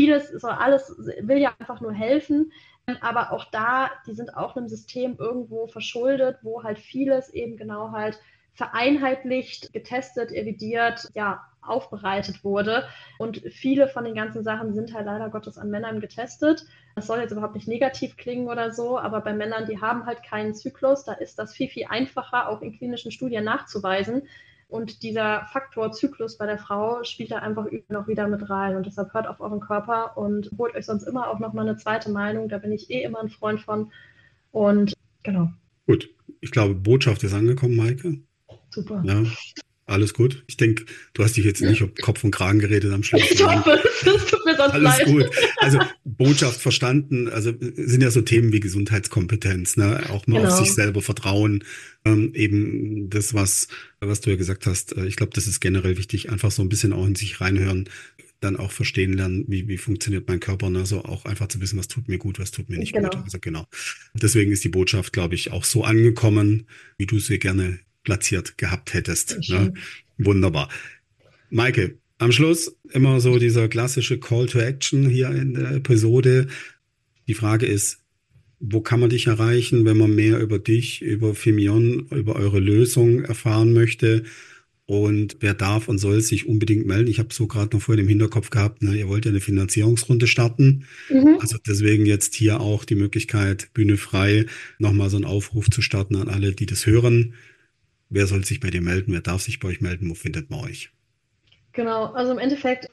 Alles will ja einfach nur helfen. Aber auch da, die sind auch einem System irgendwo verschuldet, wo halt vieles eben genau halt vereinheitlicht, getestet, evidiert, aufbereitet wurde. Und viele von den ganzen Sachen sind halt leider Gottes an Männern getestet. Das soll jetzt überhaupt nicht negativ klingen oder so, aber bei Männern, die haben halt keinen Zyklus, da ist das viel, viel einfacher, auch in klinischen Studien nachzuweisen. Und dieser Faktor Zyklus bei der Frau spielt da einfach noch wieder mit rein. Und deshalb hört auf euren Körper und holt euch sonst immer auch nochmal eine zweite Meinung. Da bin ich immer ein Freund von. Und genau. Gut, ich glaube, Botschaft ist angekommen, Maike. Super. Ja, alles gut. Ich denke, du hast dich jetzt nicht um Kopf und Kragen geredet am Schluss. Ich hoffe, das tut mir sonst alles leid. gut. Also Botschaft verstanden. Also sind ja so Themen wie Gesundheitskompetenz, ne? Auch mal auf sich selber vertrauen. Eben das, was du ja gesagt hast. Ich glaube, das ist generell wichtig. Einfach so ein bisschen auch in sich reinhören, dann auch verstehen lernen, wie funktioniert mein Körper. Ne? So auch einfach zu wissen, was tut mir gut, was tut mir nicht gut. Also genau. Deswegen ist die Botschaft, glaube ich, auch so angekommen, wie du sie gerne platziert gehabt hättest. Ne? Wunderbar. Maike, am Schluss immer so dieser klassische Call to Action hier in der Episode. Die Frage ist, wo kann man dich erreichen, wenn man mehr über dich, über Phemion, über eure Lösung erfahren möchte? Und wer darf und soll sich unbedingt melden? Ich habe so gerade noch vorhin im Hinterkopf gehabt, ne, ihr wollt ja eine Finanzierungsrunde starten. Also deswegen jetzt hier auch die Möglichkeit, Bühne frei, nochmal so einen Aufruf zu starten an alle, die das hören. Wer soll sich bei dir melden? Wer darf sich bei euch melden? Wo findet man euch? Genau, also im Endeffekt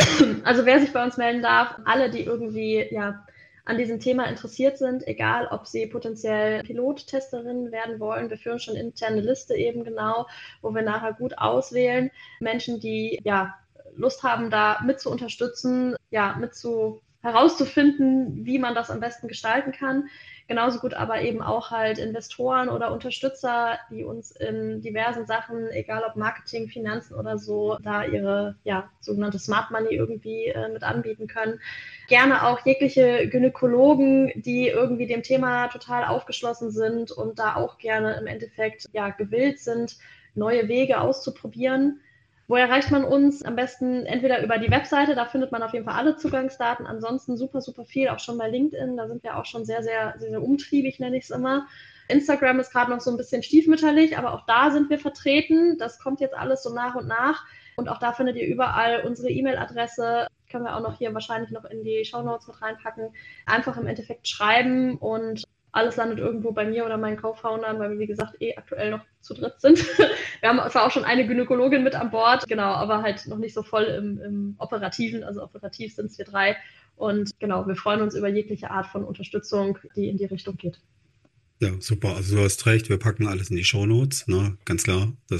Also wer sich bei uns melden darf, alle, die irgendwie an diesem Thema interessiert sind, egal ob sie potenziell Pilottesterinnen werden wollen. Wir führen schon interne Liste eben genau, wo wir nachher gut auswählen. Menschen, die Lust haben, da mit zu unterstützen, herauszufinden, wie man das am besten gestalten kann. Genauso gut aber eben auch halt Investoren oder Unterstützer, die uns in diversen Sachen, egal ob Marketing, Finanzen oder so, da ihre sogenannte Smart Money irgendwie mit anbieten können. Gerne auch jegliche Gynäkologen, die irgendwie dem Thema total aufgeschlossen sind und da auch gerne im Endeffekt gewillt sind, neue Wege auszuprobieren. Wo erreicht man uns? Am besten entweder über die Webseite, da findet man auf jeden Fall alle Zugangsdaten. Ansonsten super, super viel, auch schon bei LinkedIn. Da sind wir auch schon sehr, sehr, sehr, sehr umtriebig, nenne ich es immer. Instagram ist gerade noch so ein bisschen stiefmütterlich, aber auch da sind wir vertreten. Das kommt jetzt alles so nach und nach. Und auch da findet ihr überall unsere E-Mail-Adresse. Können wir auch noch hier wahrscheinlich noch in die Shownotes mit reinpacken. Einfach im Endeffekt schreiben und alles landet irgendwo bei mir oder meinen Co-Foundern, weil wir, wie gesagt, aktuell noch zu dritt sind. Wir haben zwar auch schon eine Gynäkologin mit an Bord, genau, aber halt noch nicht so voll im Operativen. Also operativ sind es wir 3. Und genau, wir freuen uns über jegliche Art von Unterstützung, die in die Richtung geht. Ja, super. Also du hast recht, wir packen alles in die Shownotes, ne? Ganz klar, dass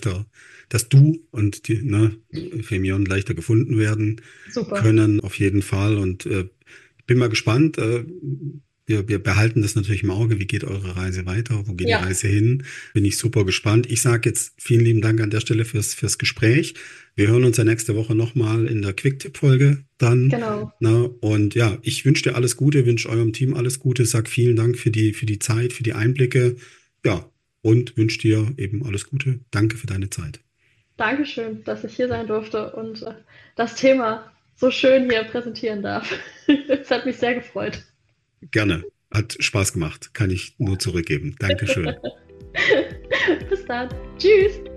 du und die, Femion leichter gefunden werden können, auf jeden Fall. Und ich bin mal gespannt. Wir behalten das natürlich im Auge. Wie geht eure Reise weiter? Wo geht die Reise hin? Bin ich super gespannt. Ich sage jetzt vielen lieben Dank an der Stelle fürs Gespräch. Wir hören uns ja nächste Woche nochmal in der Quick-Tipp-Folge dann. Genau. Und ich wünsche dir alles Gute, wünsche eurem Team alles Gute, sag vielen Dank für die Zeit, für die Einblicke. Ja, und wünsche dir eben alles Gute. Danke für deine Zeit. Dankeschön, dass ich hier sein durfte und das Thema so schön hier präsentieren darf. Es hat mich sehr gefreut. Gerne. Hat Spaß gemacht. Kann ich nur zurückgeben. Dankeschön. Bis dann. Tschüss.